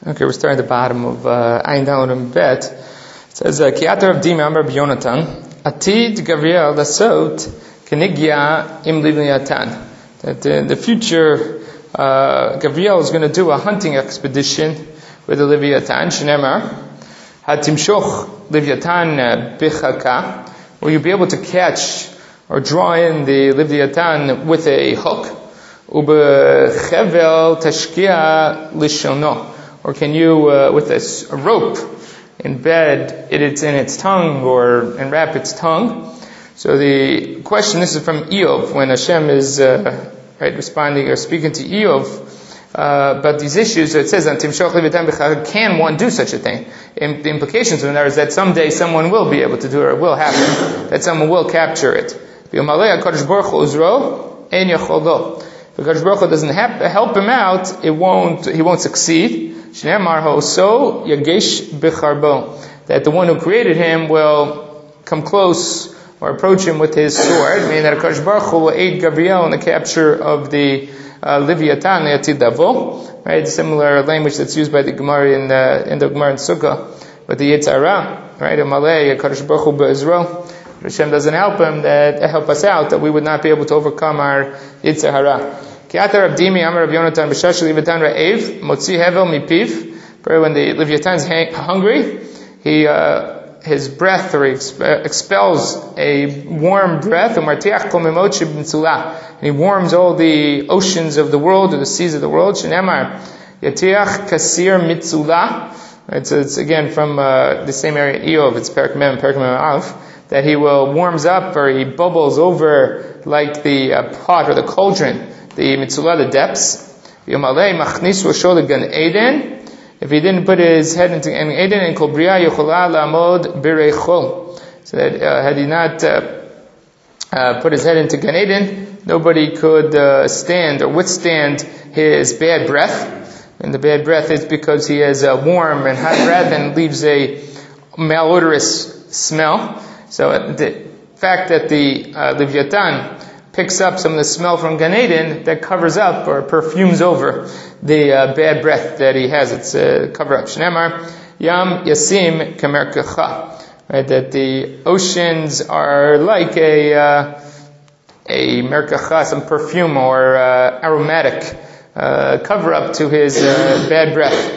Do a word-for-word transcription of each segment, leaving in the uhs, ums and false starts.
Okay, we're starting at the bottom of Ayin Daled and Bet. It says, Ki atar Avdi me'amar b'Yonatan, Atid Gavriel lasot kenigya im Leviatan. That in the future, uh, Gavriel is going to do a hunting expedition with the Leviatan. Shneimar, Hatimshoch Leviatan bichaka. Will you be able to catch or draw in the Leviatan with a hook? Ubechevel tashkia lishono. Or can you, uh, with a, a rope, embed it it's in its tongue or enwrap its tongue? So the question, this is from Eov, when Hashem is uh, right responding or speaking to Eov uh, about these issues. So it says, can one do such a thing? And the implications of that is that someday someone will be able to do it, or it will happen, that someone will capture it. If Hakadosh Baruch Hu doesn't help him out, it won't, he won't succeed. Shneimar ho'oso yagesh b'charbo. That the one who created him will come close or approach him with his sword, meaning that Hakadosh Baruch Hu will aid Gabriel in the capture of the uh, Leviatan, the Atid Davo. Right, similar language that's used by the Gemara in the in the Gemara in Sukkah, but the Yetzer Hara, right? Amalei Hakadosh Baruch Hu be'ezro. Hashem doesn't help him, that help us out, that we would not be able to overcome our Yetzer Hara. Ki atar Avdimi Amar Rav Yonatan b'shash Leviatan ra'ev motzi hevel mipiv. When the Leviatan is hungry, he uh, his breath or he expels a warm breath. Umartiach kol mimot sheb'mitzulah. And he warms all the oceans of the world or the seas of the world. Shneimar yatiach kasir mitzulah. It's, it's again from uh, the same area Eov. It's Perek Mem, Perek Mem Aleph. That he will warms up or he bubbles over like the uh, pot or the cauldron, the mitzulah, the depths. If he didn't put his head into Gan Eden, and kol bria yochola la'amod b'reichol, so that uh, had he not uh, uh, put his head into Gan Eden, nobody could uh, stand or withstand his bad breath. And the bad breath is because he has a warm and hot breath and leaves a malodorous smell. So the fact that the uh, Leviathan picks up some of the smell from Gan Eden, that covers up or perfumes over the uh, bad breath that he has. It's a uh, cover up. Shneimar Yam Yasim Kamerkacha. Right, that the oceans are like a uh, a merkacha, some perfume or uh, aromatic uh, cover up to his uh, bad breath.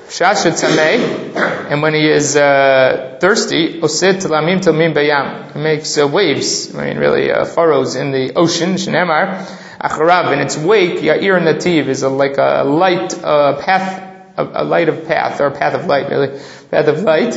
And when he is uh, thirsty, osit lamim talmim bayam, he makes uh, waves, I mean really uh, furrows in the ocean. Shneimar acharav, in its wake, yair nativ is a, like a light uh, path, a, a light of path, or a path of light, really, path of light.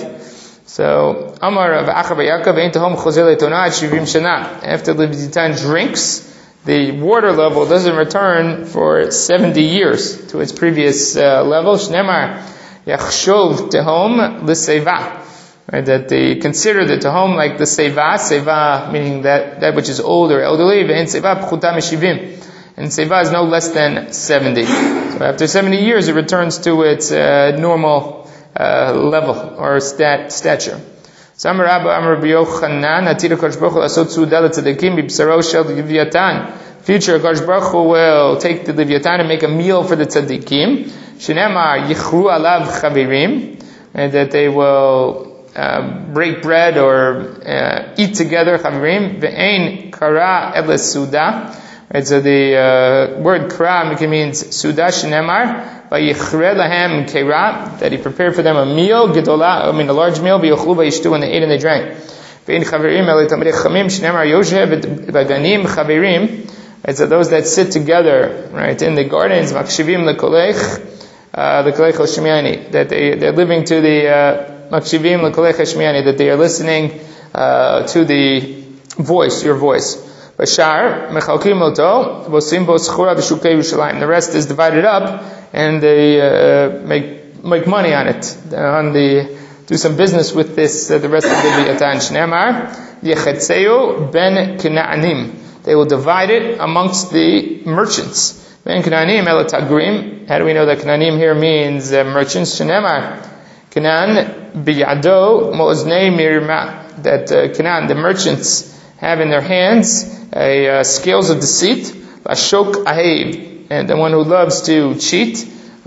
So Amar of Achav Yaakov ein tahom chozer letonah shivim shana. After the Leviathan drinks, the water level doesn't return for seventy years to its previous uh, level. Shneimar Yachshov tehom l'seva, right? That they consider the tehom like the seva, seva meaning that that which is old or elderly, and seva pchuta meshivim, and seva is no less than seventy. So after seventy years, it returns to its uh, normal uh, level or stat stature. Samar Abba Amar Rabbi Yochanan Atid Hakadosh Baruch Hu asot suda letzadikim b'bsaro shel Leviatan. Future Hakadosh Baruch Hu will take the Leviathan and make a meal for the tzadikim. Shneimar yichru alav chavirim, and that they will uh, break bread or uh, eat together. Chavirim ve'ein kara eles suda. Right, so the uh, word kara means suda. Shneimar vayichre lahem kera, that he prepared for them a meal gedola, I mean a large meal. V'yochlu v'yishtu, and they ate and they drank. Ve'ein chavirim ele tamidei chamim. Shneimar yoshev v'ganim chavirim. Right, so those that sit together, right, in the gardens, makshivim lekolech. Uh, the Kolech HaShemiani, that they, they're living to the Makshivim uh, Kolech HaShemiani, that they are listening uh, to the voice, your voice. Bashar, Mechalkim Oto, Vosim Bo Schura B'Shukei Yerushalayim. The rest is divided up, and they uh, make make money on it, on the do some business with this, uh, the rest of the Leviathan. Shneimar Yechetzeu Ben Kena'anim. They will divide it amongst the merchants. Ben Kananim el Tagrim. How do we know that Kananim here means uh, merchants? Shneimar Kanan biyado mo'oznei mirma. That uh, Kanan, the merchants, have in their hands a uh, scales of deceit. Ashok ahev, and the one who loves to cheat.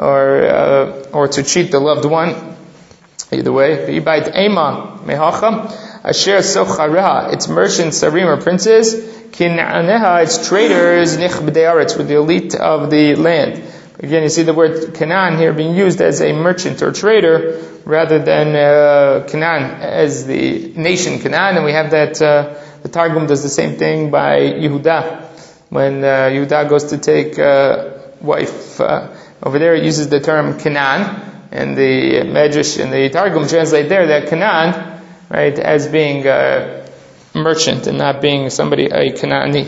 or uh, or to cheat the loved one. Either way, v'ibait ema mehacha asher sochareha, its merchants, sarim, or princes, kin'aneha, its traders, nich b'dei aretz, with the elite of the land. Again, you see the word Canaan here being used as a merchant or trader rather than uh, Canaan as the nation Canaan. And we have that, uh, the Targum does the same thing by Yehuda. When uh, Yehuda goes to take uh, wife, uh, over there it uses the term Canaan, and the Medrash and the Targum translate there that Canaan, right, as being a merchant and not being somebody, a Canaani.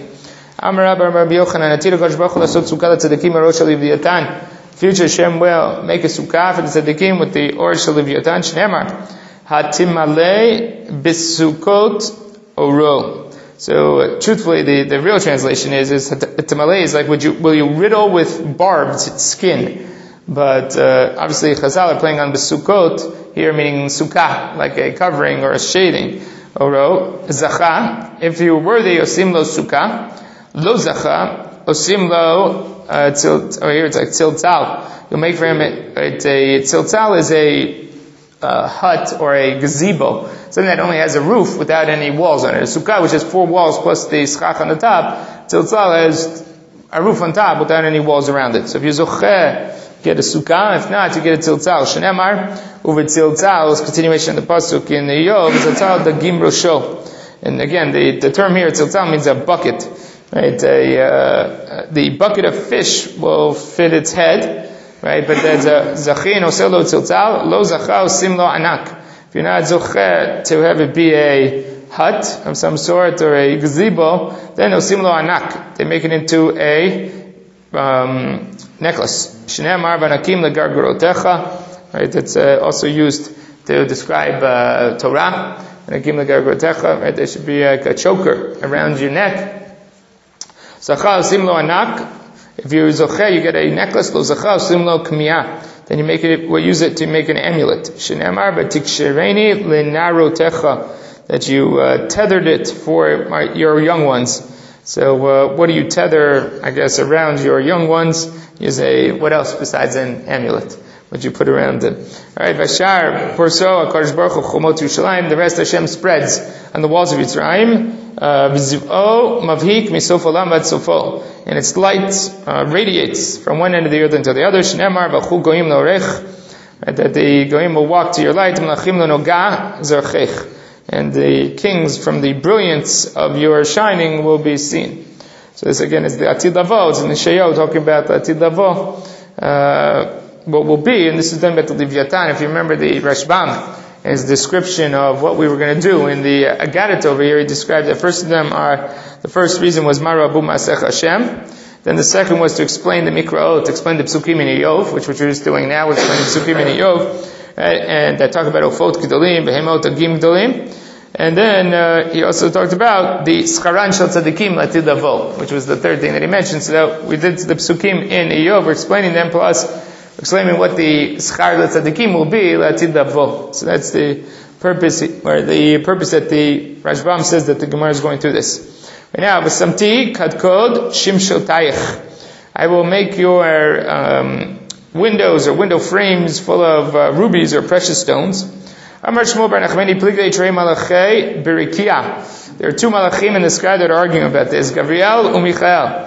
Future Hashem will make a sukkah for the tzaddikim with the or shel Leviatan. Shneimar hatimale bisukot oro. So uh, truthfully, the, the real translation is is hatimale is like would you will you riddle with barbed skin? But uh, obviously Chazal are playing on bisukot here, meaning sukkah, like a covering or a shading. Oro zacha, if you were worthy, osim lo sukkah. Lo zacha, osim lo, uh, tilt, or here it's like tiltal. You'll make for him, it's a, tiltal is a, uh, hut or a gazebo. Something that only has a roof without any walls on it. A sukkah, which has four walls plus the schach on the top, tiltal has a roof on top without any walls around it. So if you zocheh, get a sukkah. If not, you get a tiltal. Shenemar, uve tiltal is continuation of the pasuk in the Yov, tiltal the gim rosho. And again, the, the term here, tiltal, means a bucket. Right, a, uh, the bucket of fish will fit its head, right? But there's a zachin oselo tiltal, lo zacha osim lo anak. If you're not zocheh to have it be a hut of some sort or a gazebo, then osim lo anak. They make it into a um, necklace. Shneimar v'anakim legargarotecha. Right, that's uh, also used to describe uh, Torah. V'anakim legargarotecha. Right, there should be like a choker around your neck. Zacha osim lo anak. If you zocheh, you get a necklace. Lo zacha osim lo kmiyah. Then you make it. We use it to make an amulet. Shenemar v'tikshireni lenarotecha. That you uh, tethered it for my, your young ones. So uh, what do you tether? I guess around your young ones is a what else besides an amulet? What you put around them? All right, Vashar Porso Akadosh Baruch Hu Chomot Yerushalayim. The rest Hashem spreads on the walls of Yitzrayim. V'ziv'o mavhik misof olam vad sofo, and its light uh, radiates from one end of the earth until the other. Shneimar v'chu goyim lorech, that the goyim will walk to your light. Melachim lo noga zarchech, and the kings from the brilliance of your shining will be seen. So this again is the Atid Lavo. It's in the Sheyo talking about the Atid Lavo. Uh, what will be, and this is done by the Leviatan. If you remember the Rashbam, his description of what we were going to do in the Agadat over here, he described that first of them are, the first reason was Mara Abu Masech Hashem. Then the second was to explain the Mikraot, to explain the Psukim in Iyov, which we're just doing now, we're explaining the Psukim in Iyov, and I talk about Ofot Gedolim, Behemot Agim Gedolim. And then uh, he also talked about the Scharan Shel Tzadikim Latid Lavo, which was the third thing that he mentioned. So that we did the Psukim in Iyov, we're explaining them, plus explaining what the Schar Tzadikim will be Latid Lavo. So that's the purpose, or the purpose that the Rashbam says that the Gemara is going through this. Right now, V'samti Kadkod Shimshotayich. I will make your um, windows or window frames full of uh, rubies or precious stones. There are two malachim in the sky that are arguing about this. Gabriel and Michael.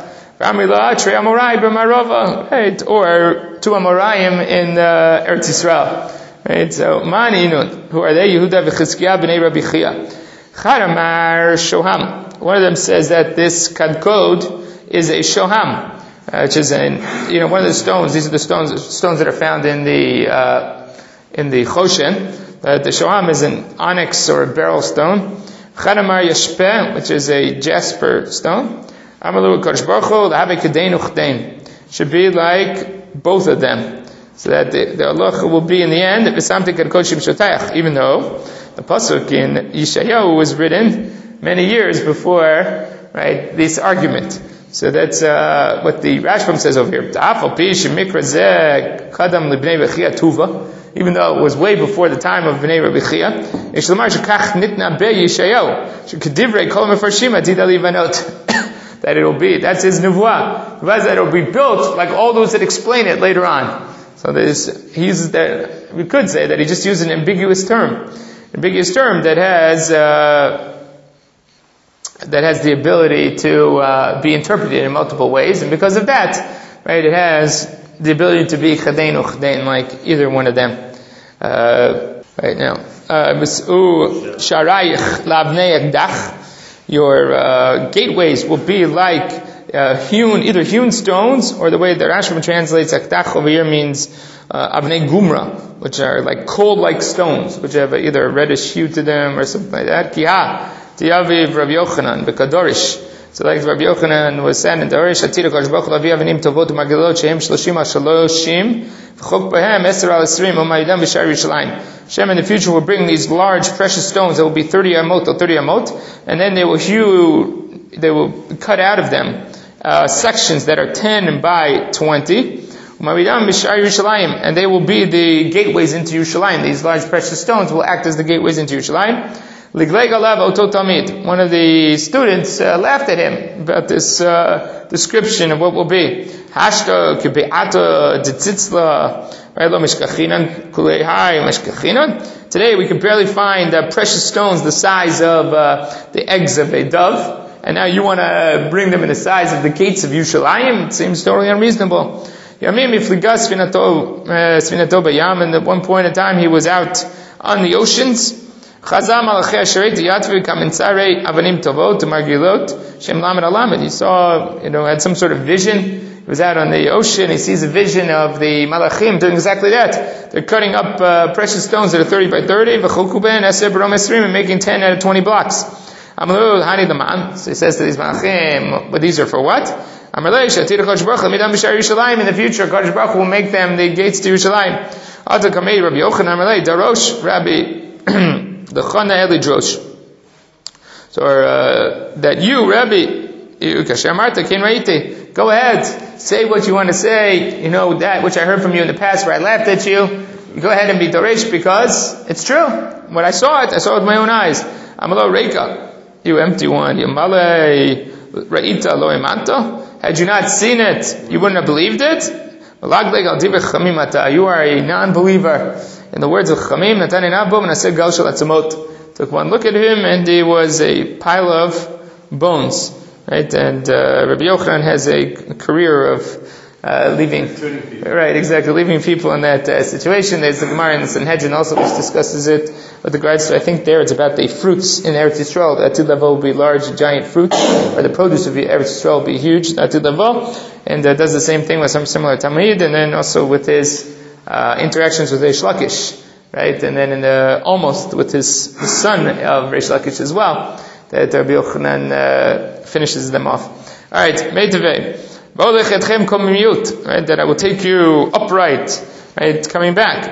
Right? Or two Amorayim in uh, Eretz Yisrael. Right? So, Ma'aninun. Who are they? Yehuda v'Chizkiah b'nei Rabbi Chia. Charamar Shoham. One of them says that this Kadkod is a Shoham, uh, which is an, you know, one of the stones. These are the stones, stones that are found in the, uh, in the Choshen. Uh, the Shoham is an onyx or a beryl stone. Chanamar Yashpeh, which is a jasper stone. Amalu Kadosh Baruch Hu, L'havei Kadeinu Chdein. Should be like both of them. So that the, the halacha will be in the end, V'samti Kadkod Shimshotayach, even though the pasuk in Yeshayahu was written many years before, right, this argument. So that's uh, what the Rashbam says over here. Ta'afal pi shemikra zeh kadam libnei Bechia tuva. Even though it was way before the time of Bnei Rabbi Chia, that it will be, that's his nevuah. That it will be built like all those that explain it later on. So there's, he's that, we could say that he just used an ambiguous term. Ambiguous term that has, uh, that has the ability to, uh, be interpreted in multiple ways. And because of that, right, it has the ability to be chadein or chadein, like either one of them. Uh, right now. Uh, your, uh, gateways will be like, Uh, hewn, either hewn stones, or the way that Rashba translates akdach over here means uh, avnei gumra, which are like coal-like stones, which have either a reddish hue to them or something like that. Kiha, tiyaviv Rabbi Yochanan, bekadorish. So like Rabbi Yochanan was said in Dorish, Atira Kodesh Baruch Hu lavi avanim tovot u'magilot shehem shloshim al shaloshim v'chok bahem eser al esrim u'mayidam v'shar Yerushalayim. Hashem in the future will bring these large precious stones that will be thirty amot or thirty amot, and then they will hew, they will cut out of them Uh, sections that are ten by twenty, and they will be the gateways into Yerushalayim. These large precious stones will act as the gateways into Yerushalayim. One of the students uh, laughed at him about this uh, description of what will be. Today we can barely find uh, precious stones the size of uh, the eggs of a dove. And now you want to bring them in the size of the gates of Yerushalayim? It seems totally unreasonable. Yamim ifligas svinato bayam, and at one point in time he was out on the oceans. Chazam alachei asherei yatvi kaminsarei avanim tovot margilot shem lamed alamed. He saw, you know, had some sort of vision. He was out on the ocean. He sees a vision of the malachim doing exactly that. They're cutting up uh, precious stones that are thirty by thirty, v'chokuben eser b'rom esrim, and making ten out of twenty blocks. So he says to these malachim, but these are for what? In the future, Kodesh Baruch Hu will make them the gates to Yerushalayim. So uh, that you, Rabbi, go ahead, say what you want to say. You know that which I heard from you in the past, where I laughed at you. You go ahead and be doresh because it's true. When I saw it, I saw it with my own eyes. Amalo Reika. You empty one. You malay ra'ita lo imanta. Had you not seen it, you wouldn't have believed it. You are a non-believer. In the words of Chamim, Natani Nabum, and I said Gal Shel Atzamot. Took one look at him, and he was a pile of bones. Right, and uh, Rabbi Yochanan has a career of uh, leaving, right, exactly, leaving people in that uh, situation. There's the Gemara in the Sanhedrin also which discusses it with regards to, I think there it's about the fruits in Eretz Yisrael. The Atid Lavo will be large, giant fruits, or the produce of Eretz Yisrael will be huge, the Atid Lavo, and uh, does the same thing with some similar Talmud, and then also with his uh, interactions with Reish Lakish, right, and then in the, almost with his, his son of Reish Lakish as well, that Rabbi Yochanan uh, finishes them off. Alright, Meitaveh. Right, that I will take you upright, right, coming back.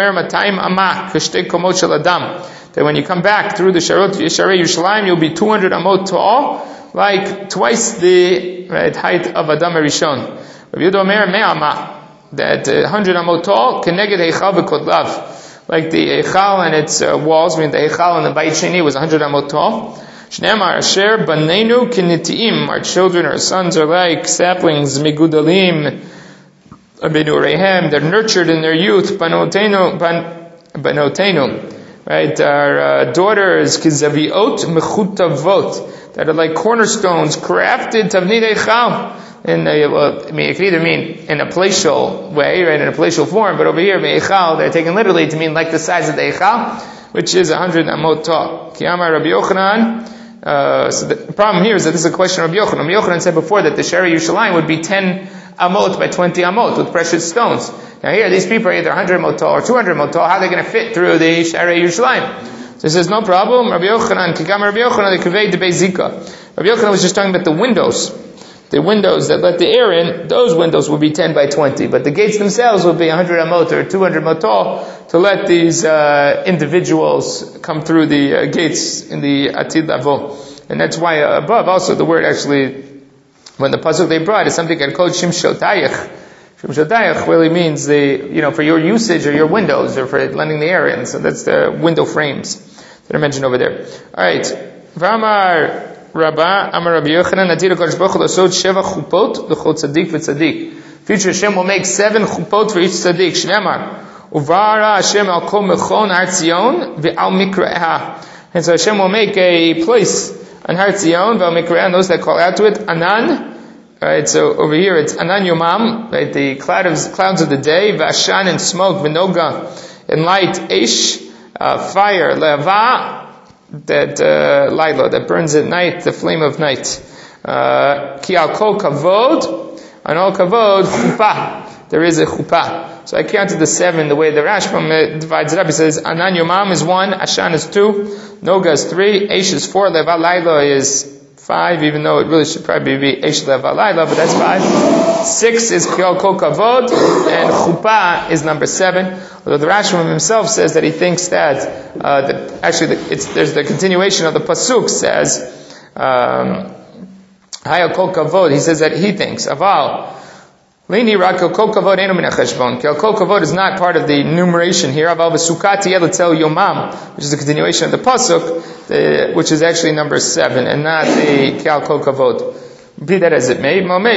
That when you come back through the Sharot Yesharei Yerushalayim, you'll be two hundred amot tall, like twice the right, height of Adam Rishon. That uh, one hundred amot tall, keneged heichal v'kodlav. Like the heichal and its uh, walls, I mean the heichal and the Beit Sheni was one hundred amot tall. Shneimar asher banenu kinitiim, our children, our sons are like saplings, migudalim, abinurehem, they're nurtured in their youth, banotenu, ban, banotenu, right, our uh, daughters, kizaviot mechutavot, that are like cornerstones, crafted tavnid eichal, in a, well, I mean, it could either mean in a palatial way, right, in a palatial form, but over here, eichal, they're taken literally to mean like the size of the eichal, which is one hundred amot tall. Kiyama Rabbi Yochanan. Uh, so the problem here is that this is a question of Rabbi Yochanan. Rabbi Yochanan said before that the Sharei Yerushalayim would be ten amot by twenty amot with precious stones. Now here, these people are either one hundred amot tall or two hundred amot tall. How are they going to fit through the Sharei Yerushalayim? So he says, no problem. Rabbi Yochanan, Kiyama Rabbi Yochanan, the Kavei de Bezika. Rabbi Yochanan was just talking about the windows. The windows that let the air in, those windows will be ten by twenty, but the gates themselves will be one hundred amot or two hundred amot tall to let these uh, individuals come through the uh, gates in the Atid Lavo. And that's why uh, above also the word actually, when the pasuk they brought is something called Shimshotayich. Shimshotayich really means the, you know, for your usage or your windows or for letting the air in. So that's the window frames that are mentioned over there. Alright. V'amar Rabba, Amar Rabbi Yochanan, Natir HaKadosh Baruch Hu L'sod Sheva Chupot L'chol Tzadik V'Tzadik. Future Hashem will make seven chupot for each tzaddik. Shneimar. Uvara Hashem al kol mechon Har Tzion ve'al mikra'ah. And so Hashem will make a place on Har Tzion ve'al mikra'ah, and those that call out to it, Anan. Right, so over here it's Anan Yomam, right, the cloud of, clouds of the day, Vashan and smoke, Vinoga and light, Eish, uh, fire, Leva, that uh, Laila, that burns at night, the flame of night. Uh, Ki al kol kavod, on all kavod, chuppah, there is a chuppah. So I counted the seven the way the Rashbam divides it up. He says Anan Yomam is one, Ashan is two, Noga is three, Eish is four, Leva Laila is five, even though it really should probably be Eish Leva Laila, but that's five. Six is Kiol Kol Kavod, and Chuppah is number seven. Although the Rashbam himself says that he thinks that, uh, that actually the, it's, there's the continuation of the Pasuk says, um, Hayal Kol Kavod, he says that he thinks, Aval, Lini Ra Kol Kavod Enu Min HaCheshbon. Kol Kavod is not part of the numeration here. Aval V'Sukkati Yelatel Yomam, which is the continuation of the Pasuk, the, which is actually number seven, and not the Kol Kavod. Be that as it may,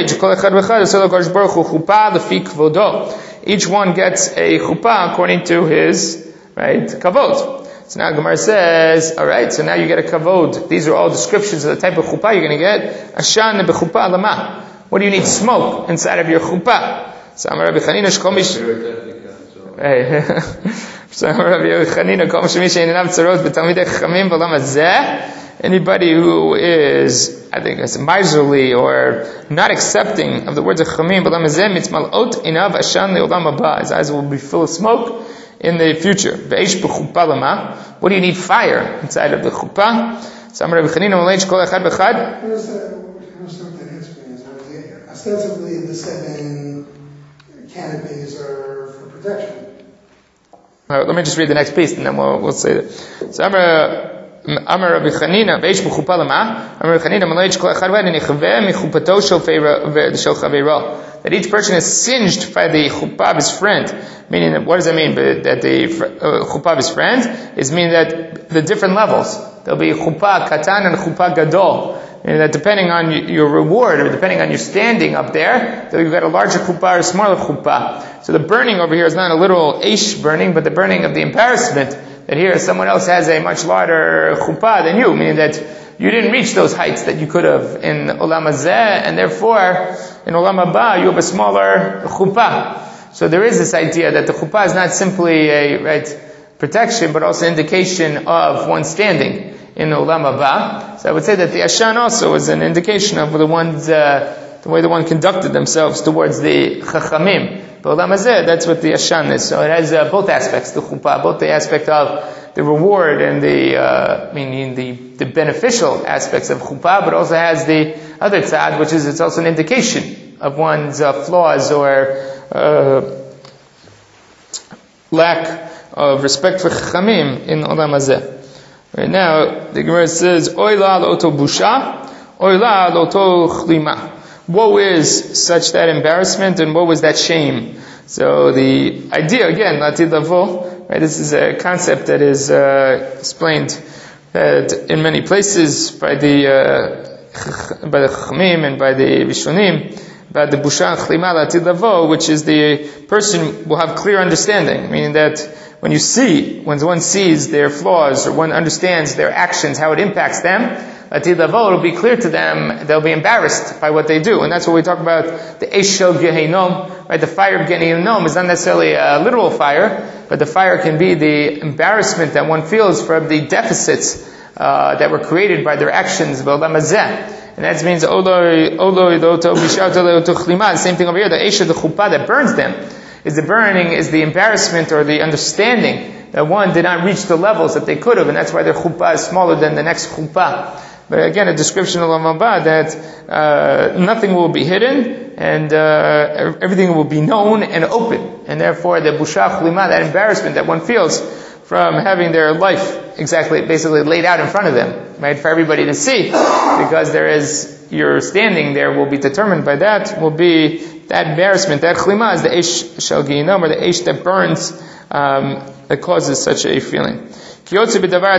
each one gets a chuppah according to his, right, kavod. So now Gemara says, alright, so now you get a kavod. These are all descriptions of the type of chuppah you're going to get. Ashan bechuppah lama. What do you need smoke inside of your chuppah? So Amar Rabbi Chanina shkomish. So Amar Rabbi Chanina kol shemish einav tzarot b'talmidei chachamim v'olam hazeh. Anybody who is, I think it's miserly or not accepting of the words of Chamim, his eyes will be full of smoke in the future. What do you need fire inside of the chuppah? Ostensibly, the seven canopies are for protection. All right, let me just read the next piece and then we'll, we'll say that. So, Amar Amar Rabbi Chanina, veish b'chuppah lama. Amar Rabbi Chanina, malayich kol echad v'ed nechveh michupato shel chaveiro. That each person is singed by the chuppah of his friend. Meaning, that, what does that mean? That the uh, chuppah of his friend is meaning that the different levels. There'll be chuppah katan and chuppah gadol. And that depending on your reward or depending on your standing up there, that you've got a larger chuppah or a smaller chuppah. So the burning over here is not a literal eish burning, but the burning of the embarrassment. That here someone else has a much larger chuppah than you, meaning that you didn't reach those heights that you could have in Olam Hazeh, and therefore in Olam Haba you have a smaller chuppah. So there is this idea that the chuppah is not simply a right protection, but also indication of one's standing in Olam Haba. So I would say that the Ashan also is an indication of the one's uh, the way the one conducted themselves towards the Chachamim. But Olam Hazeh, that's what the Ashan is. So it has uh, both aspects, the chuppah, both the aspect of the reward and the, uh, meaning the, the beneficial aspects of chuppah, but also has the other tzad, which is it's also an indication of one's uh, flaws or uh, lack of respect for Chachamim in Olam Hazeh. Right now, the Gemara says, Oila l'oto busha, Oila l'oto chlima. Woe is such that embarrassment and woe is that shame. So the idea, again, Latid Lavo, right, this is a concept that is uh, explained that in many places by the uh, by the Chachamim and by the Rishonim, about the Busha and Chlima Latid Lavo, which is the person will have clear understanding, meaning that when you see, when one sees their flaws or one understands their actions, how it impacts them, Latid Lavo, it'll be clear to them, they'll be embarrassed by what they do. And that's what we talk about, the Eish Shel Gehenom, right? The fire of Gehenom is not necessarily a literal fire, but the fire can be the embarrassment that one feels for the deficits uh, that were created by their actions, B'Olam Hazeh. And that means, the same thing over here, the Eish of the Chuppah that burns them, is the burning, is the embarrassment or the understanding that one did not reach the levels that they could have, and that's why their Chuppah is smaller than the next Chuppah. But again, a description of Olam Haba that uh, nothing will be hidden and uh, everything will be known and open. And therefore, the busha chlima, that embarrassment that one feels from having their life exactly, basically laid out in front of them, right, for everybody to see, because there is, your standing there will be determined by that, will be that embarrassment. That chlima is the eish shel gehinom, or the eish that burns, um, that causes such a feeling. It says about uh,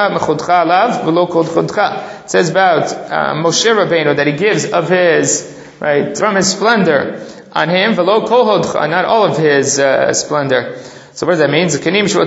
Moshe Rabbeinu that he gives of his right, from his splendor on him, v'lo kol hodcha, not all of his uh, splendor. So what does that mean? The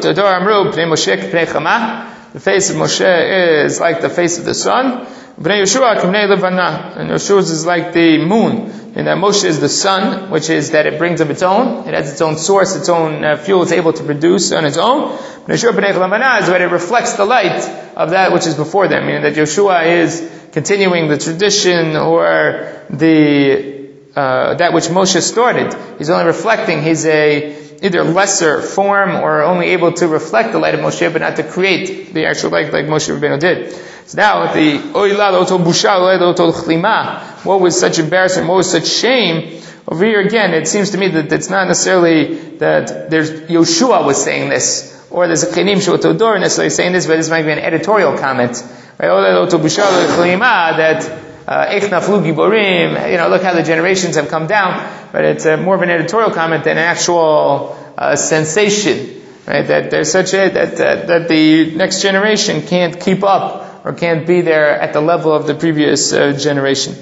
face of Moshe is like the face of the sun. And Yeshua is like the moon. And that Moshe is the sun, which is that it brings up its own. It has its own source, its own uh, fuel it's able to produce on its own. Yeshua b'nei Chavana is when it reflects the light of that which is before them. Meaning that Yeshua is continuing the tradition or the uh, that which Moshe started. He's only reflecting. He's a either lesser form or only able to reflect the light of Moshe, but not to create the actual light like Moshe Rabbeinu did. So now the oila loto busha loto chlima. What was such embarrassment? What was such shame? Over here again, it seems to me that it's not necessarily that there's Yoshua was saying this, or there's a Chenim Shotodor necessarily saying this, but this might be an editorial comment. Right? Oila loto busha loto chlima, that Eich naflu giborim, you know, look how the generations have come down. But it's uh, more of an editorial comment than an actual uh, sensation, right? That there's such a that uh, that the next generation can't keep up or can't be there at the level of the previous uh, generation.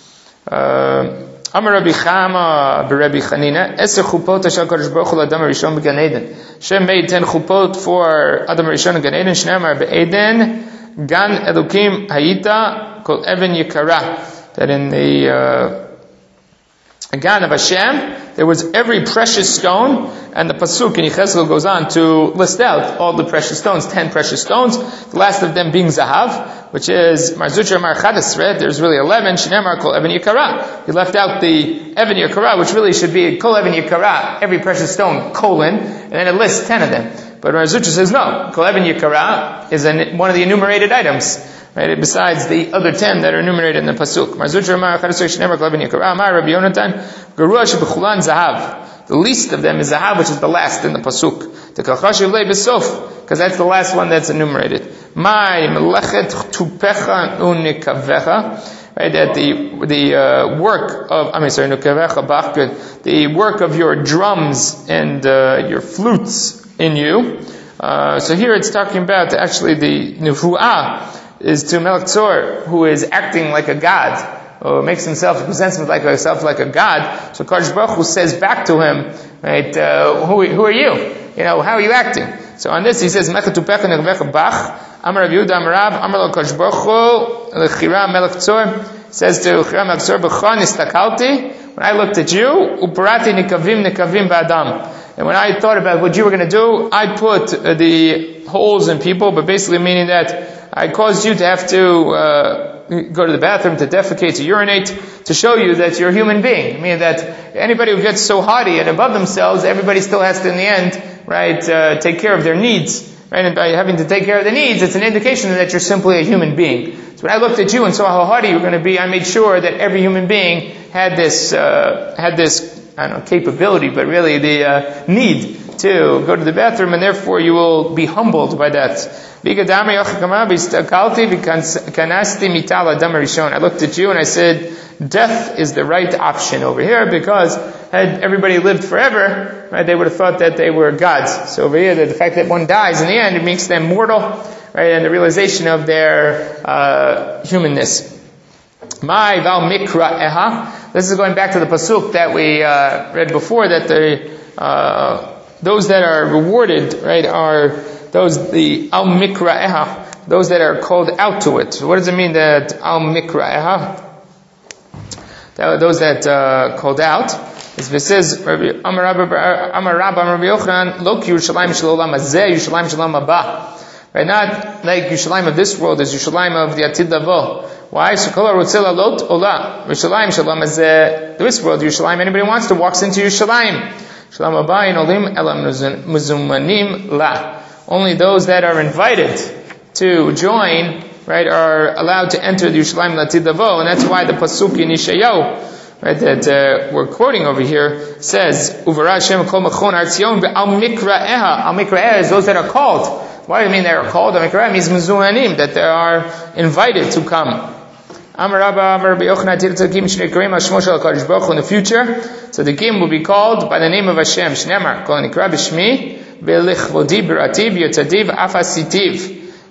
Amar Rabbi Chama b'Rabbi Chanina, Eser chupot asher Kadosh Baruch Hu l'Adam Rishon b'Gan Eden. Hashem made ten chupot for Adam Rishon in Gan Eden. Shneimar b'Eden Gan Elokim Hayita Kol Even Yikara. That in the uh, Gan of Hashem, there was every precious stone, and the Pasuk in Yechezkel goes on to list out all the precious stones, ten precious stones, the last of them being Zahav, which is Mar Zutra Mar Chadesre, there's really eleven, Shneimar Kol Even Yikara. He left out the Even Yikara, which really should be Kol Even Yikara, every precious stone, colon, and then it lists ten of them. But Mar Zutra says no, Kol Even Yikara is an, one of the enumerated items. Right, besides the other ten that are enumerated in the pasuk. The least of them is zahav, which is the last in the pasuk. Because that's the last one that's enumerated. Right, that the the uh, work of I mean sorry the work of your drums and uh, your flutes in you. Uh, so here it's talking about actually the nevuah is to Melech Tzor, who is acting like a god, or makes himself, presents himself like a god. So Kadosh Baruch Hu says back to him, right, uh, who, who are you? You know, how are you acting? So on this he says, Mechetupecha Negvecha Bach, Amar Rav Yehuda Amar Rav, Amar Lo Kadosh Baruch Hu, Lechira Melech Tzor, says to Lechira Melech Tzor, B'cha nistakalti, when I looked at you, Uparati nikavim nikavim ba'adam. And when I thought about what you were going to do, I put uh, the holes in people, but basically meaning that I caused you to have to uh, go to the bathroom, to defecate, to urinate, to show you that you're a human being. I mean that anybody who gets so haughty and above themselves, everybody still has to, in the end, right, uh, take care of their needs. Right? And by having to take care of the needs, it's an indication that you're simply a human being. So when I looked at you and saw how haughty you were going to be, I made sure that every human being had this, uh, had this, I don't know, capability, but really the uh, need to go to the bathroom, and therefore you will be humbled by that. I looked at you and I said, death is the right option over here, because had everybody lived forever, right, they would have thought that they were gods. So over here, the fact that one dies in the end, it makes them mortal, right, and the realization of their uh, humanness. My val mikra eha. This is going back to the pasuk that we uh, read before, that the uh, those that are rewarded, right, are those the al mikra eha, those that are called out to it. So what does it mean that al mikra eha? Those that uh, called out. It says, Amar Rabba Amar Rabbi Yochanan, Lo ki Yerushalayim shel olam hazeh, Yerushalayim shel olam haba. Right, not like Yerushalayim of this world, is Yerushalayim of the Atid Lavo. Why? So kol harotzeh lalot ola. Yerushalayim shel olam hazeh. This world, Yerushalayim, anybody wants to walks into Yerushalayim. Shalom haba in olim elam muzumanim la. Only those that are invited to join, right, are allowed to enter the Yerushalayim Latid Lavo, and that's why the pasuk in Yeshayahu, right, that uh, we're quoting over here says, "Uvara Hashem kol machon har Tzion ve'al mikra'eha." Al mikra'eha is those that are called. Why do you mean they are called? Al mikra'eha means mezumanim, that they are invited to come. Amar Rabba Amar Rabbi Yochanan Tirtakim Shnei Hashmo Shel HaKadosh Baruch Hu. In the future, so the game will be called by the name of Hashem. Shneimar Kol Nikra B'Shmi. And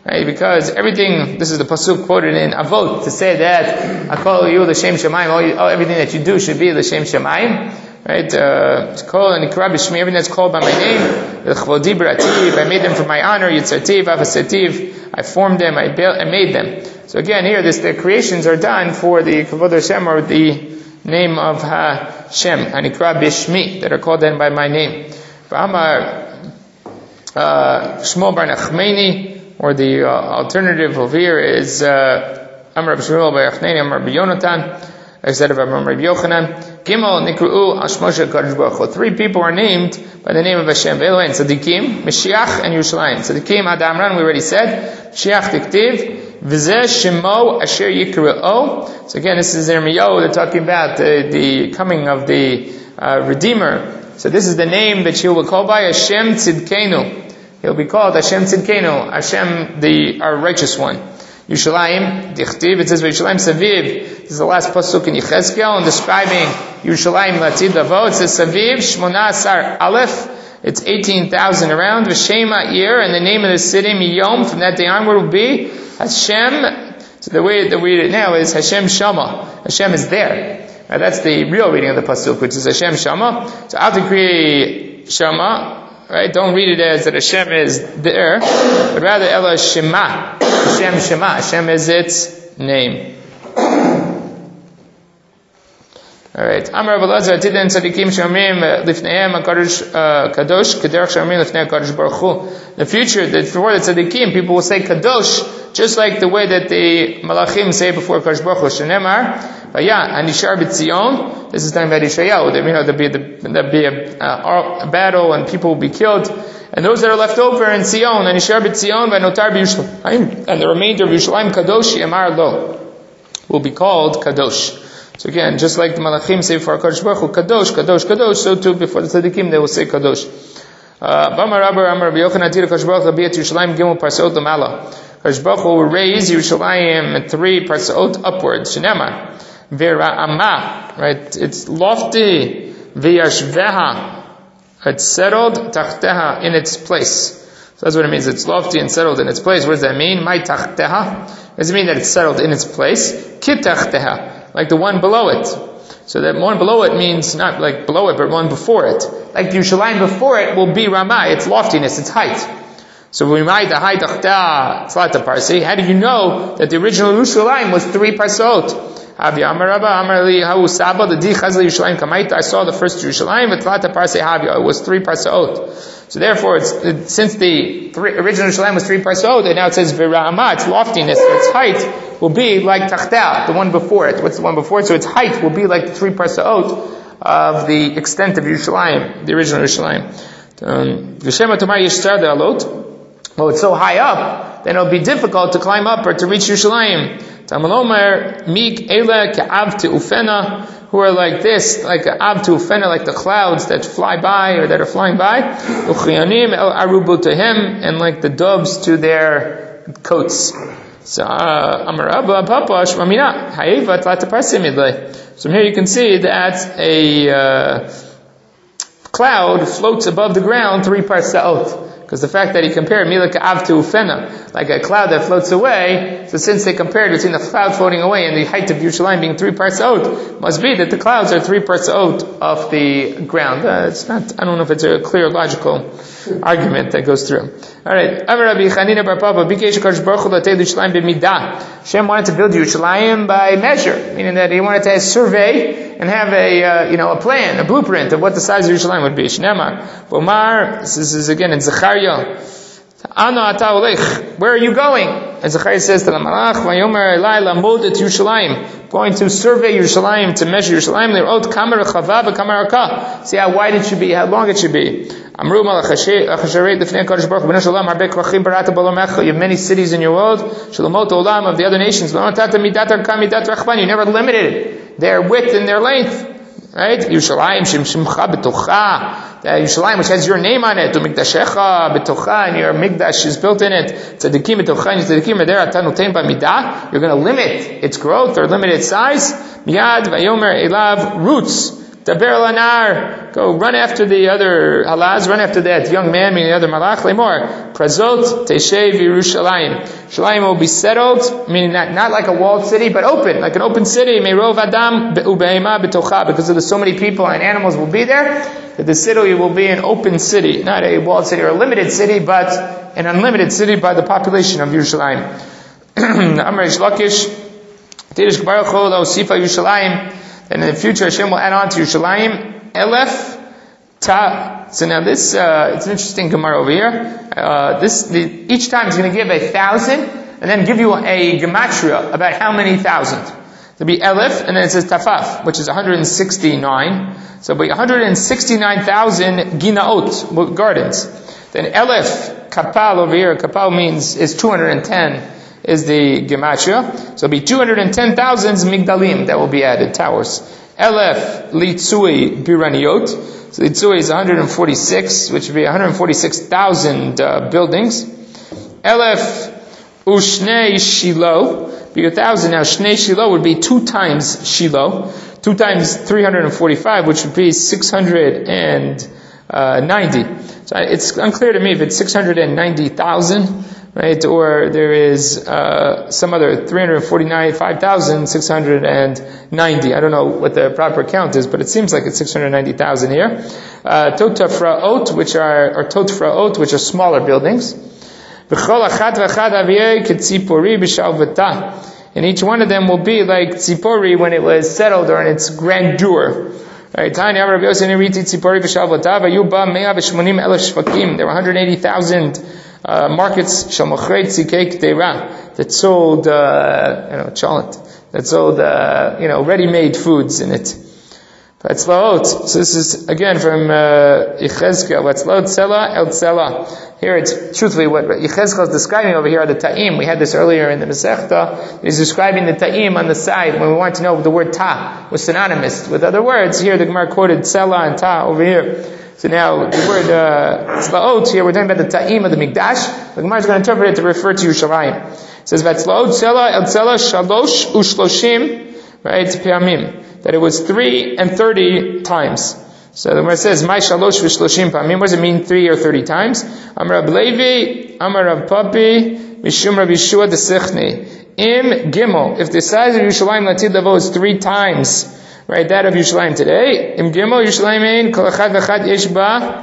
right? Because everything, this is the pasuk quoted in Avot, to say that Akol you l'shem shamayim, all everything that you do should be l'shem shamayim, right? Uh, call and Ikra b'shmi, everything that's called by my name, l'chvodi b'rativ, I made them for my honor, yitzartiv, avasativ, I formed them, I built, I made them. So again, here, this the creations are done for the kavod Hashem, or the name of Hashem, and Ikra b'shmi, that are called then by my name. V'amar Shmuel bar Nachmani, or the uh, alternative of here is Amar Shmuel bar Nachmani, Amar Yonatan, instead of Amar Yochanan. Gimel Nikru'u Ashmoshe Kadosh Baruch Hu. Three people are named by the name of Hashem. Ve'elohen Tzadikim, Mashiach, and Yerushalayim. Tzadikim Adamran, we already said. Mashiach Tiktiv, V'zeh Shemo Asher Yikru'o. So again, this is Yirmiyahu. They're talking about the, the coming of the uh, Redeemer. So this is the name that you will call by Hashem Tzidkenu. He'll be called Hashem Tzidkenu, Hashem the our righteous one. Yerushalayim, Dichtiv, it says Yerushalayim Saviv. This is the last pasuk in Yechezkel, and describing Yerushalayim Latid Lavo. It says Saviv, Shmona Asar Aleph. It's eighteen thousand around. V'Shema Ir, and the name of the city Miyom, from that day onward, will be Hashem. So the way that we read it now is Hashem Shama. Hashem is there. Now that's the real reading of the pasuk, which is Hashem Shama. So Al Tikri Shama, right? Don't read it as that Hashem is there, but rather Ela Shema. Hashem Shema. Hashem is its name. Alright. Amar Rav Elazar, Tidan Tzadikim Shomrim Lifneim HaKadosh Kadosh Kederach Shomrim Lifnei HaKadosh Baruch Hu. The future, that before the Tzadikim, people will say Kadosh, just like the way that the Malachim say before Kadosh Baruch Hu. Shenemar, Vaya, Anishar B'Tzion. This is talking about Yeshayahu. You know, there'll be, there'll be a, uh, a battle and people will be killed. And those that are left over in Zion, Anishar B'Tzion, Vanotar B'Yushalayim, and the remainder of Yerushalayim, Kadosh Yamar Lo, will be called Kadosh. So again, just like the Malachim say for HaKadosh Baruch Hu, Kadosh, Kadosh, Kadosh, so too before the Tzadikim they will say Kadosh. B'amar Rabba, Amar B'Yochanan, Tira HaKadosh Baruch Hu, B'yat Yerushalayim, Gimel Parsaot L'mala. HaKadosh Baruch Hu will raise Yerushalayim three Parsaot upwards. Shenemar. Ve'ra'amah, right? It's lofty. Ve'yashveha. It's settled. Tachteha, in its place. So that's what it means. It's lofty and settled in its place. What does that mean? My tachteha. Does it mean that it's settled in its place? Kitachteha. Like the one below it. So that one below it means not like below it, but one before it. Like the Yerushalayim before it will be Ramah, its loftiness, its height. So we might the height achta tzlata parsi. How do you know that the original Yerushalayim was three parsot? Havi Amar Rabba Amar Li Hahu Saba the Di Chazli Yerushalayim Kamaita. I saw the first Yerushalayim, but tzlata parsi Havi. It was three parsot. So therefore, it's, it, since the three, original Yerushalayim was three parsot, and now it says Virama, its loftiness, its height will be like Tachta, the one before it. What's the one before it? So its height will be like the three parsaot of the extent of Yerushalayim, the original Yerushalayim. Yeshema Tomar Yishtar the Alot. Well, it's so high up, then it'll be difficult to climb up or to reach Yerushalayim. Tamalomer Mik Ele Ka'av Te'ufena, who are like this, like Ka'av Te'ufena, like the clouds that fly by or that are flying by. Uchiyanim El Arubotehem, and like the doves to their coats. So, Amar Abba Papa Shmamina Haiva Tlata Parsi Midlei. So here you can see that a uh, cloud floats above the ground three parsaot. Because the fact that he compared Mila Ka'av to Ufena, like a cloud that floats away, so since they compared between the cloud floating away and the height of Yerushalayim being three parsaot, must be that the clouds are three parsaot off the ground. Uh, it's not, I don't know if it's a clear logical argument that goes through. Alright. Hashem wanted to build Yerushalayim by measure, meaning that he wanted to survey and have a, uh, you know, a plan, a blueprint of what the size of Yerushalayim would be. Shnemar, Bomar, this is again in Zechariah. Ana ata olech, where are you going? And Zechariah says to the Malach, Vayomer Elai lamod et Yerushalayim, going to survey Yerushalayim, to measure Yerushalayim. Le'ot kamer chava v'kamer arka. See how wide it should be, how long it should be. Amru malach Hasharet lefnei Kadosh Baruch Hu b'nei Shalom harbei krachim barata b'olamecha. You have many cities in your world. Shalomot olam of the other nations. Lo natata midat arka midat rachman. You never limited their width and their length. Right? Yerushalayim shem shemcha b'tocha. The Yerushalayim which has your name on it. U'mikdashecha b'tocha, and your mikdash is built in it. Tzadikim b'tocha, and tzadikim are there. Ata noten b'midah. You're going to limit its growth or limit its size. Miyad vayomer elav roots. Daber lanar, go run after the other halaz, run after that young man, meaning the other malach, lemor, prazot, teshev Yerushalayim. Yerushalayim will be settled, meaning not, not like a walled city, but open, like an open city, meirov adam ubeima betocha, because of the so many people and animals will be there, that the city will be an open city, not a walled city or a limited city, but an unlimited city by the population of Yerushalayim. Amar Reish Lakish, Tidish Baruch Hu Sifa Yerushalayim. And in the future, Hashem will add on to Yerushalayim Elef Ta. So now this, uh, it's an interesting Gemara over here. Uh, this, the, each time is going to give a thousand, and then give you a gematria about how many thousand. There'll be Elef, and then it says Tafaf, which is one hundred sixty-nine. So it'll be one hundred sixty-nine thousand Ginaot, gardens. Then Elef, Kapal over here, Kapal means, is two hundred ten. Is the gematria. So it'll be two hundred ten thousand migdalim that will be added, towers. Elef litzui biraniot. So litzui is one hundred forty-six, which would be one hundred forty-six thousand uh, buildings. Elef ushnei Shiloh, be a thousand. Now shnei Shiloh would be two times Shiloh, two times three hundred forty-five, which would be six hundred ninety. So it's unclear to me if it's six hundred ninety thousand. Right, or there is uh, some other three hundred forty-nine, five thousand six hundred ninety. I don't know what the proper count is, but it seems like it's six hundred ninety thousand here. Uh, Totafraot, which are, or Totfraot, which are smaller buildings. And each one of them will be like Tzipori when it was settled or in its grandeur. Right, Tanya Rabbi Yosef Neriti Tzipori v'Shavota v'Yuba Mea v'Shmonim Elef Shvakim. There were one hundred eighty thousand Uh, markets that sold, uh, you know, cholent, that sold, uh, you know, ready-made foods in it. So this is again from Yechezkel. Here it's truthfully what Yechezkel is describing over here are the ta'im. We had this earlier in the Masechta. He's describing the ta'im on the side when we want to know if the word ta was synonymous with other words. Here the Gemara quoted Sela and ta over here. So now, the word Tzlaot, uh, here we're talking about the Ta'im of the Mikdash. The Gemara is going to interpret it to refer to Yerushalayim. It says, Vatzlaot Tzela El Tzela Shalosh Ushloshim, right, Pe'amim. That it was three and thirty times. So the Gemara says, My Shalosh V'Shloshim Pe'amim. What does it mean, three or thirty times? Amar Rab Levi, Amar Rab Papi, Mishum Rab Yeshua Desichni. Im Gimel. If the size of Yerushalayim Latid Lavo is three times, right, that of Yerushalayim today. Im Gimel Yerushalayim ein kol echad v'echad yesh ba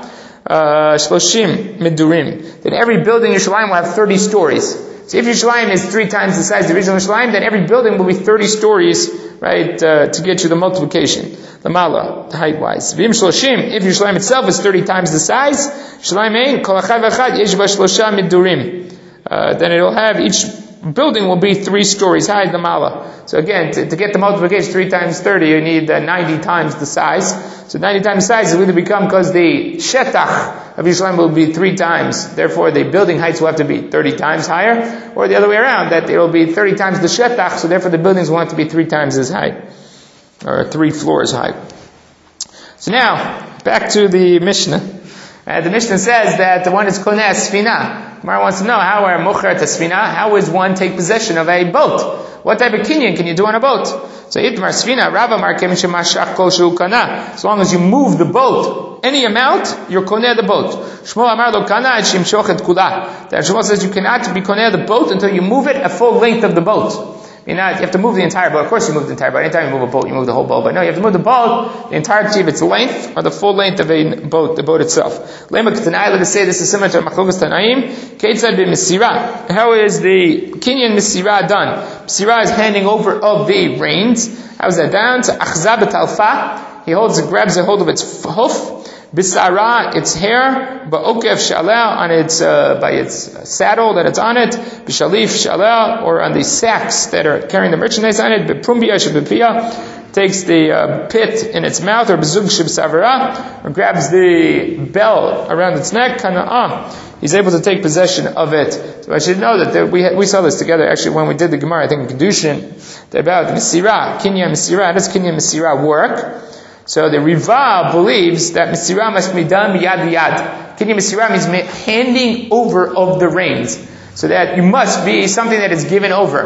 shloshim medurim. Then every building in Yerushalayim will have thirty stories. So if Yerushalayim is three times the size of the original Yerushalayim, then every building will be thirty stories, right, uh, to get you the multiplication, the mala, the height-wise. V'im shloshim, if Yerushalayim itself is thirty times the size, Yerushalayim ein kol echad v'echad yesh ba shlosha medurim. Uh, then it will have each building will be three stories high, the mala. So again, to, to get the multiplication three times thirty, you need uh, ninety times the size. So ninety times the size will either become because the shetach of Yerushalayim will be three times. Therefore, the building heights will have to be thirty times higher, or the other way around, that it will be thirty times the shetach. So therefore, the buildings will have to be three times as high, or three floors high. So now back to the Mishnah. Uh, the Mishnah says that the one is koneh sfina. Gemara wants to know how are mocher tasfina. How is one take possession of a boat? What type of kinyan can you do on a boat? So itmar sfina Rava markem shemashach kol shu kana. As long as you move the boat any amount, you're koneh the boat. Shmuel amar lo kana et shimshoch et kula. That Shmuel says you cannot be koneh the boat until you move it a full length of the boat. You know, you have to move the entire boat. Of course you move the entire boat. Anytime you move a boat, you move the whole boat. But no, you have to move the boat, the entirety of its length, or the full length of a boat, the boat itself. Lema K'tanai, let us say this is similar to Machlokas Tanaim. Keitzad b'Misira. How is the Kinyan Misira done? Misira is handing over of the reins. How is that done? So Achza b'talfa. He holds, grabs a hold of its hoof. Bisara, its hair, ba'okef shaleh, on its, uh, by its saddle that it's on it, bishalif shaleh, or on the sacks that are carrying the merchandise on it, beprumbia shebepia, takes the uh, pit in its mouth, or bezug shebsavara, or grabs the bell around its neck, kana'ah. He's able to take possession of it. So I should know that there, we had, we saw this together actually when we did the Gemara, I think in Kedushin, about Misira, Kinyan Misira. How does Kinyan Misira work? So the Riva believes that Misira must be done miyad yad. Kinyan Misira means handing over of the reins. So that you must be something that is given over.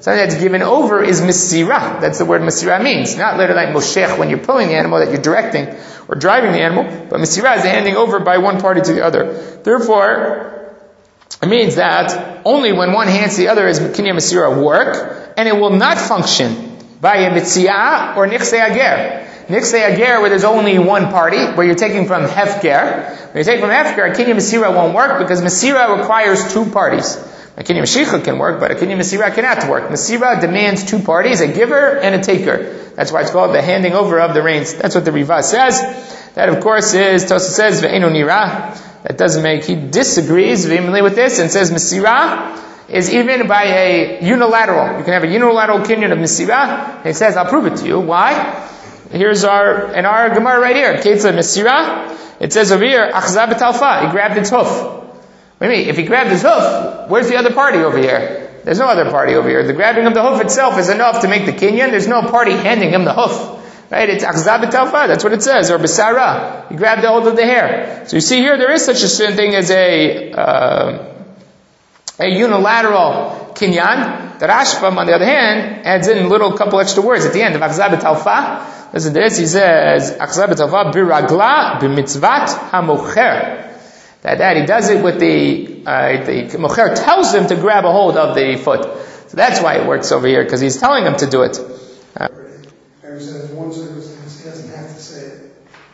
Something that's given over is Mesirah. That's the word Mesirah means. Not literally like Moshech when you're pulling the animal, that you're directing or driving the animal, but Mesirah is the handing over by one party to the other. Therefore, it means that only when one hands the other is Kinyan Mesirah work, and it will not function by a Mitziah or Nichsei Ager. Nichsei Ager, where there's only one party, where you're taking from Hefker. When you take from Hefker, a Kinyan Mesirah won't work because Mesirah requires two parties. A Kinyan Meshicha can work, but a Kinyan Mesirah cannot work. Mesirah demands two parties, a giver and a taker. That's why it's called the handing over of the reins. That's what the Riva says. That, of course, is, Tosa says, Ve'enu Nira. That doesn't make, he disagrees vehemently with this and says Mesirah is even by a unilateral. You can have a unilateral Kinyan of Mesirah. And he says, I'll prove it to you. Why? Here's our, in our Gemara right here, Ketzah Mesirah. It says over here, Achzah b'talfa. He grabbed its hoof. What do you mean? If he grabbed his hoof, where's the other party over here? There's no other party over here. The grabbing of the hoof itself is enough to make the kinyan. There's no party handing him the hoof. Right? It's achzah b'talfa. That's what it says. Or b'sara. He grabbed the hold of the hair. So you see here, there is such a thing as a, uh, a unilateral kinyan. The Rashbam, on the other hand, adds in a little couple extra words at the end of achzah b'talfa. Listen to this. He says, achzah b'talfa biragla b'mitzvat hamocher. That, that he does it with the, uh, the mocher tells him to grab a hold of the foot. So that's why it works over here, because he's telling him to do it. Uh, one circumstance, he doesn't have to say it.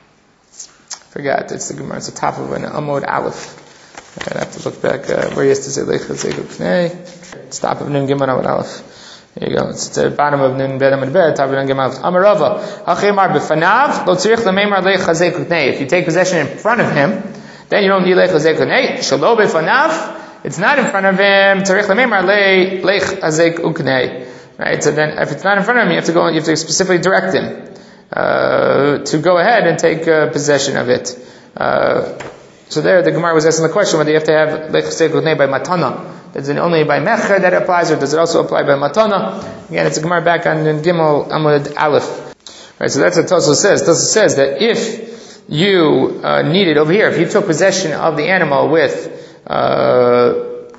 Forgot, it's the Gemara, it's the top of an Amod Aleph. I have to look back, uh, where he has to say Lech Hazekuk Knei. It's top of Nun Gimel Amod Aleph. There you go. It's the bottom of Nun Bet Amod Bet, top of Nun Gimel Aleph. Amarava, Hachemar B'fanav, Lo Tzirich L'meimar Lech Hazekuk Knei. If you take possession in front of him, then you don't need Lech Hazek Uknei. Shalo b'fanav, it's not in front of him. Tzarich l'meimar Lech Hazek Uknei. Right? So then, if it's not in front of him, you have to go, you have to specifically direct him, uh, to go ahead and take, uh, possession of it. Uh, so there, the Gemara was asking the question whether you have to have Lech Hazek Uknei by matana. Does it only by mecher that it applies, or does it also apply by matana? Again, it's a Gemara back on Gimel Amud Aleph. Right? So that's what Tosfos says. Tosfos says that if you uh, need it over here. If you took possession of the animal with, uh,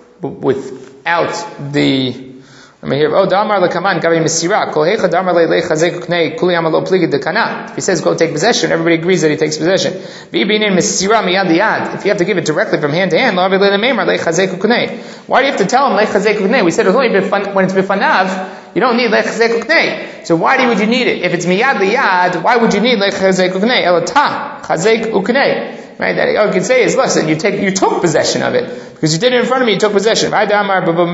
without the, I mean here, oh, damar lekaman gavi mesira, kol hecha damar leilech hazek uknei kuli amalo pligi dekana. If he says go take possession, everybody agrees that he takes possession. V'ibinin mesira miyad liyad. If you have to give it directly from hand to hand, lo avi leilememar leich hazek uknei. Why do you have to tell him leich hazek uknei? We said it was only bifan, when it's bifanav. You don't need lech hazek uknei. So why would you need it? If it's miyad liyad, why would you need lech hazek uknei? Elata hazek uknei. Right? That all you can say is, listen, you take, you took possession of it because you did it in front of me. You took possession. What does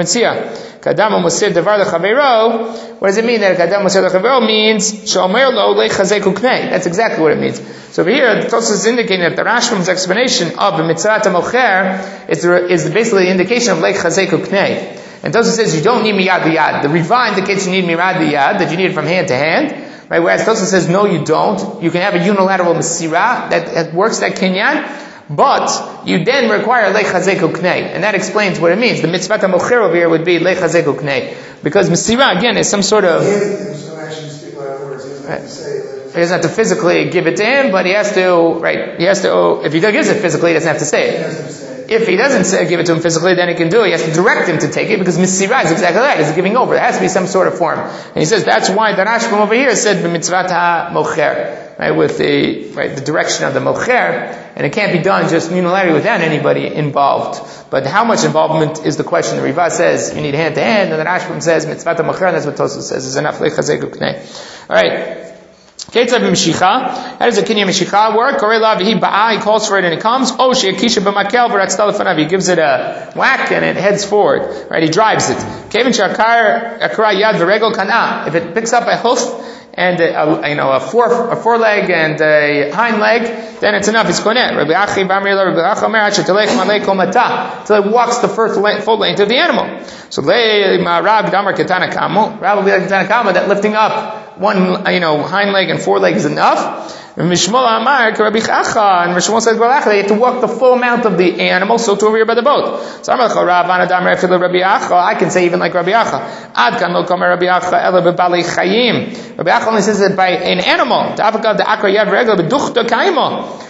it mean that kadam musir lechavero means shomer lo lech hazek uknei? That's exactly what it means. So over here, the Tosfos is indicating that the Rashbam's explanation of the mitzvah mocher is is basically the indication of lech hazek uknei. And Tosfos says you don't need miyad liyad. The Riva indicates you need miyad liyad, that you need it from hand to hand. Right? Whereas Tosfos says no, you don't. You can have a unilateral mesirah that, that works that kinyan, but you then require lech hazek uknei, and that explains what it means. The mitzvah mocher over here would be lech hazek uknei, because mesirah again is some sort of. So actually speak by words. He doesn't have to say it. He doesn't have to physically give it to him, but he has to. Right? He has to. Oh, if he gives it physically, he doesn't have to say it. He doesn't have to say it. If he doesn't say, give it to him physically, then he can do it. He has to direct him to take it, because Mesirah is exactly that. It's giving over. There has to be some sort of form. And he says that's why the Rashbam over here said b'mitzvat ha-mocher, right, with the, right, the direction of the mocher, and it can't be done just unilaterally without anybody involved. But how much involvement is the question? The Riva says you need hand to hand, and the Rashbam says mitzvat ha-mocher, and that's what Tosfos says, is enough lech hazek uknei. Alright. Ketzah b'mishicha. How does a kinyan mishicha work? Korei la v'hi ba'a. He calls for it and it comes. Oh, she'akisha b'makel v'ratzta lefanav. He gives it a whack and it heads forward. Right? He drives it. Kevin she'akar akra yad v'regel kana. If it picks up a hoof and a, a, you know a fore a foreleg and a hind leg, then it's enough. It's konet. Rabbi Achi b'amri la Rabbi Achi omer shetelech malei kol mata. Till it walks the first length, full length of the animal. So le ma'rab damar ketana kamu. Rab will be like ketana kamu, that lifting up one, you know, hind leg and foreleg is enough. And Mishmol Amar, Rabbi Chacha, and Mishmol says, they have to walk the full amount of the animal, so to over here by the boat. So I'm like, I can say even like Rabbi Chacha. Ad kan lo kamer Rabbi Chacha, ela bebali chayim. Rabbi Chacha only says that by an animal,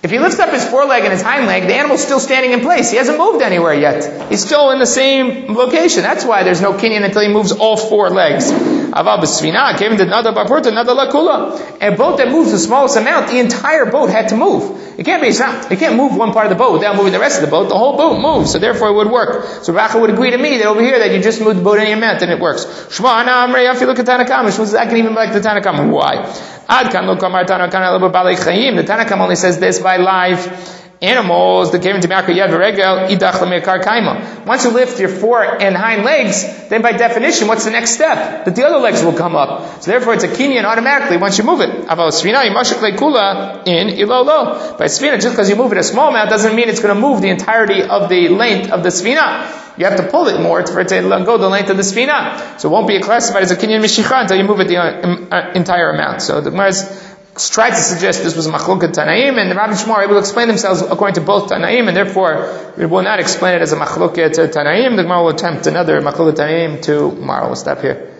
If he lifts up his foreleg and his hind leg, the animal's still standing in place. He hasn't moved anywhere yet. He's still in the same location. That's why there's no kinyan until he moves all four legs. A boat that moves the smallest amount, the entire boat had to move. It can't be stopped. It can't move one part of the boat without moving the rest of the boat. The whole boat moves, so therefore it would work. So Racha would agree to me that over here that you just moved the boat any amount and it works. Shema Amrei, if you look at Tanakam, I can even like the Tanakam. Why? Ad kan lo kamar Tanakam lo balei chayim. The Tanakam only says this by live animals. The came into Makar Yad V'Regel Idach Lemekar Kaima. Once you lift your fore and hind legs, then by definition, what's the next step? That the other legs will come up. So therefore, it's a kinyan automatically once you move it. Aval Svina Yimashik Lekula in Ilolo. By Svina, just because you move it a small amount doesn't mean it's going to move the entirety of the length of the Svina. You have to pull it more for it to go the length of the Svina. So it won't be classified as a kinyan Mishicha until you move it the entire amount. So the Gemara tried to suggest this was Machloket Tanaim, and the Rabbi Shmuel are able to explain themselves according to both Tanaim, and therefore we will not explain it as a Machloket Tanaim. The Gemara will attempt another Machloket Tanaim tomorrow. We'll stop here.